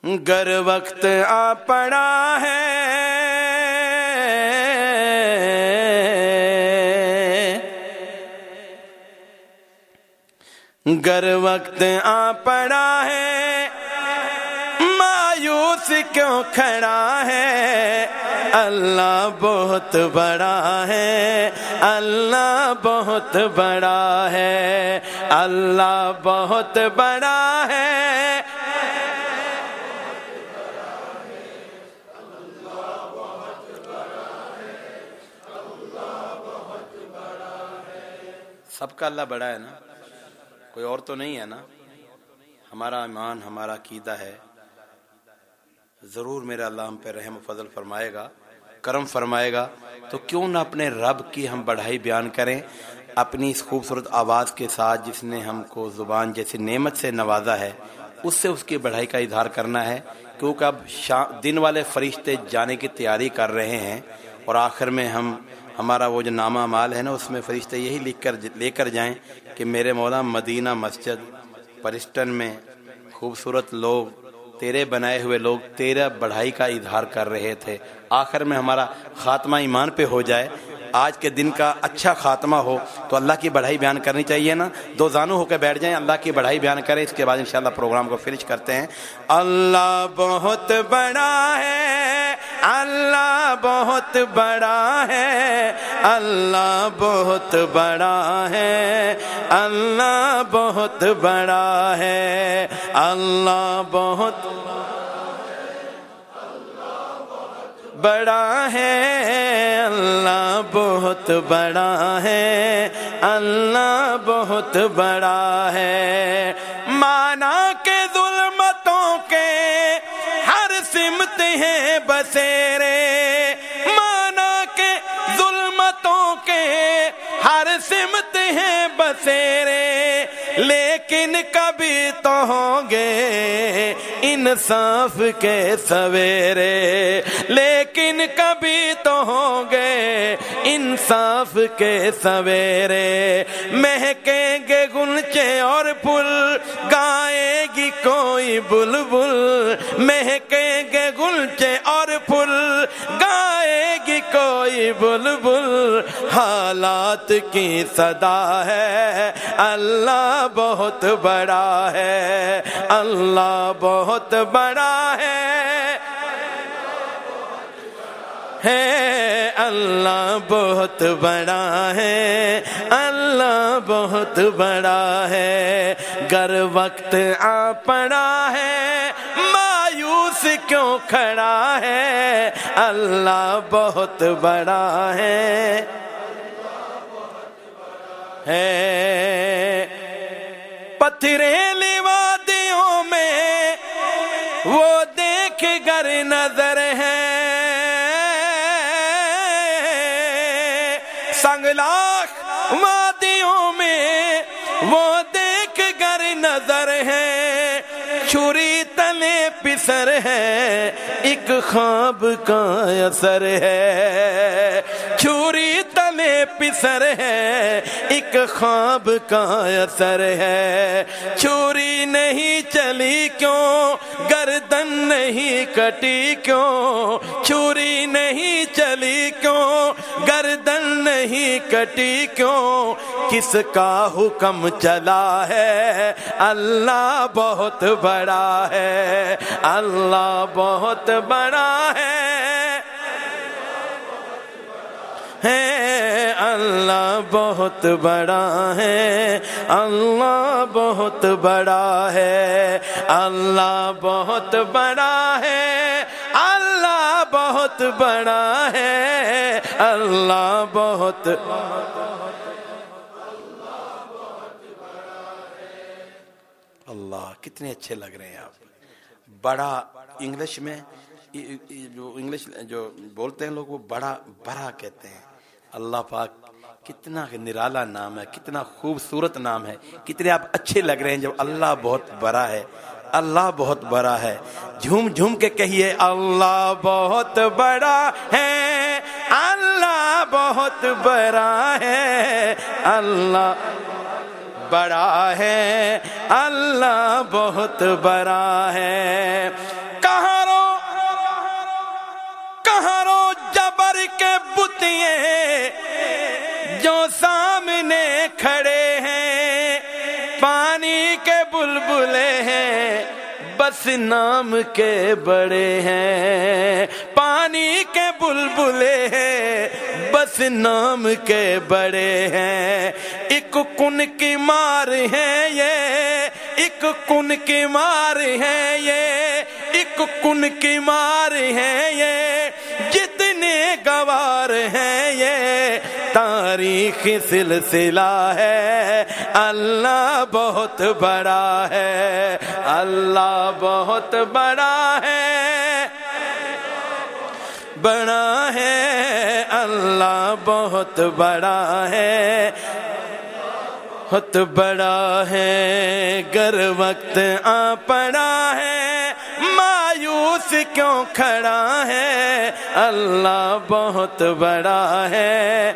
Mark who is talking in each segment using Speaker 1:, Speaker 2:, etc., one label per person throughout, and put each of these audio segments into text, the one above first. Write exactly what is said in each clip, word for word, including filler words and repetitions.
Speaker 1: گر وقت آ پڑا ہے گر وقت آ پڑا ہے مایوس کیوں کھڑا ہے اللہ بہت بڑا ہے اللہ بہت بڑا ہے اللہ بہت بڑا ہے سب کا اللہ بڑا ہے نا، کوئی اور تو نہیں ہے نا. ہمارا ایمان ہمارا عقیدہ ہے ضرور میرا اللہ ہم پہ رحم و فضل فرمائے گا، کرم فرمائے گا. تو کیوں نہ اپنے رب کی ہم بڑائی بیان کریں اپنی اس خوبصورت آواز کے ساتھ جس نے ہم کو زبان جیسی نعمت سے نوازا ہے، اس سے اس کی بڑائی کا اظہار کرنا ہے. کیونکہ اب دن والے فرشتے جانے کی تیاری کر رہے ہیں اور آخر میں ہم ہمارا وہ جو نامہ اعمال ہے نا اس میں فرشتے یہی لکھ کر لے کر جائیں کہ میرے مولا مدینہ مسجد پرسٹن میں خوبصورت لوگ تیرے بنائے ہوئے لوگ تیرا بڑھائی کا اظہار کر رہے تھے. آخر میں ہمارا خاتمہ ایمان پہ ہو جائے، آج کے دن کا اچھا خاتمہ ہو تو اللہ کی بڑھائی بیان کرنی چاہیے نا. دو زانو ہو کے بیٹھ جائیں، اللہ کی بڑھائی بیان کریں، اس کے بعد انشاءاللہ پروگرام کو فنش کرتے ہیں. اللہ بہت بڑا ہے اللہ بہت بڑا ہے اللہ بہت بڑا ہے اللہ بہت بڑا ہے اللہ بہت بڑا ہے اللہ بہت بڑا ہے اللہ بہت بڑا ہے. مانا کہ ظلمتوں کے ہر سمت ہیں بسیرے مانا کہ ظلمتوں کے ہر سمت ہیں بسیرے لیکن کبھی تو ہوں گے انصاف کے سویرے لیکن کبھی تو ہوں گے انصاف کے سویرے. مہکیں گے گلچے اور پھول گائے گی کوئی بلبل مہکیں گے گلچے اور پھول گائے گی کوئی بلبل حالات کی صدا ہے اللہ بہت بڑا ہے اللہ بہت بڑا ہے ہے اللہ بہت بڑا ہے اللہ بہت بڑا ہے. گر وقت آ پڑا ہے مایوس کیوں کھڑا ہے اللہ بہت بڑا ہے ہے. پتھریلی وادیوں میں وہ دیکھ گر نظر ہے سنگلاخ وادیوں میں وہ دیکھ گر نظر ہے. چھری تلے پسر ہے ایک خواب کا اثر ہے چھری تلے پسر ہے ایک خواب کا اثر ہے. چھری نہیں چلی کیوں گردن نہیں کٹی کیوں چھری نہیں چلی کیوں گردن نہیں کٹی کیوں کس کا حکم چلا ہے اللہ بہت بڑا ہے اللہ بہت بڑا ہے ہے اللہ بہت بڑا ہے اللہ بہت بڑا ہے اللہ بہت بڑا ہے اللہ بہت بڑا ہے اللہ بہت اللہ کتنے اچھے لگ رہے ہیں آپ. بڑا انگلش میں جو انگلش جو بولتے ہیں لوگ وہ بڑا بڑا کہتے ہیں. اللہ پاک کتنا نرالا نام ہے کتنا خوبصورت نام ہے کتنے آپ اچھے لگ رہے ہیں جب اللہ بہت بڑا ہے اللہ بہت بڑا ہے. جھوم جھوم کے کہیے اللہ بہت بڑا ہے اللہ بہت بڑا ہے اللہ بڑا ہے اللہ بہت بڑا ہے. بس نام کے بڑے ہیں، پانی کے بلبلے ہیں بس نام کے بڑے ہیں، ایک کن کی مار ہے یہ، ایک کن کی مار ہے یہ، ایک کن کی مار ہے یہ، جتنے گوار ہیں یہ تاریخ سلسلہ ہے، اللہ بہت بڑا ہے، اللہ بہت بڑا ہے، بڑا ہے، اللہ بہت بڑا ہے، بہت بڑا ہے، گر وقت آ پڑا ہے مایوس کیوں کھڑا ہے، اللہ بہت بڑا ہے،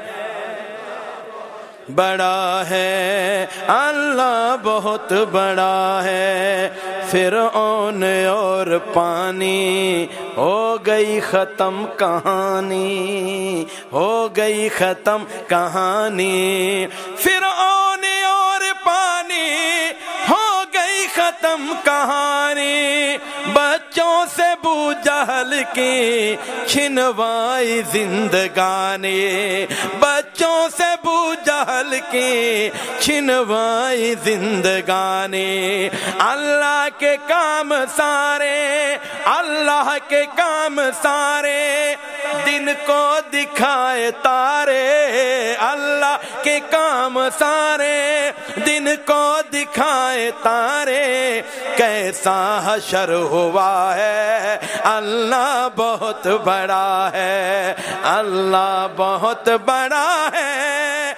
Speaker 1: بڑا ہے، اللہ بہت بڑا ہے، فرعون اور پانی ہو گئی ختم کہانی، ہو گئی ختم کہانی، فرعون اور پانی ہو گئی ختم کہانی، بچوں سے ابو جہل کی چھنوائی زندگانی، بچوں سے ابو جہل کی چھنوائی زندگانی، اللہ کے کام سارے، اللہ کے کام سارے، دن کو دکھائے تارے، اللہ کے کام سارے، دن کو دکھائے تارے، کیسا حشر ہوا ہے، اللہ بہت بڑا ہے، اللہ بہت بڑا ہے،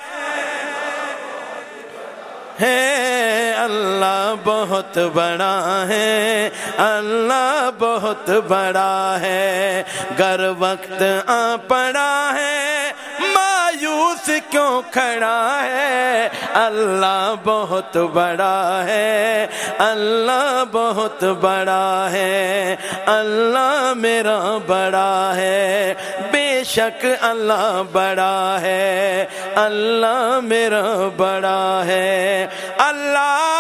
Speaker 1: ہے اللہ بہت بڑا ہے، اللہ بہت بڑا ہے، گر وقت آ پڑا ہے مایوس کیوں کھڑا ہے، اللہ بہت بڑا ہے، اللہ بہت بڑا ہے، اللہ میرا بڑا ہے، بے شک اللہ بڑا ہے، اللہ میرا بڑا ہے، اللہ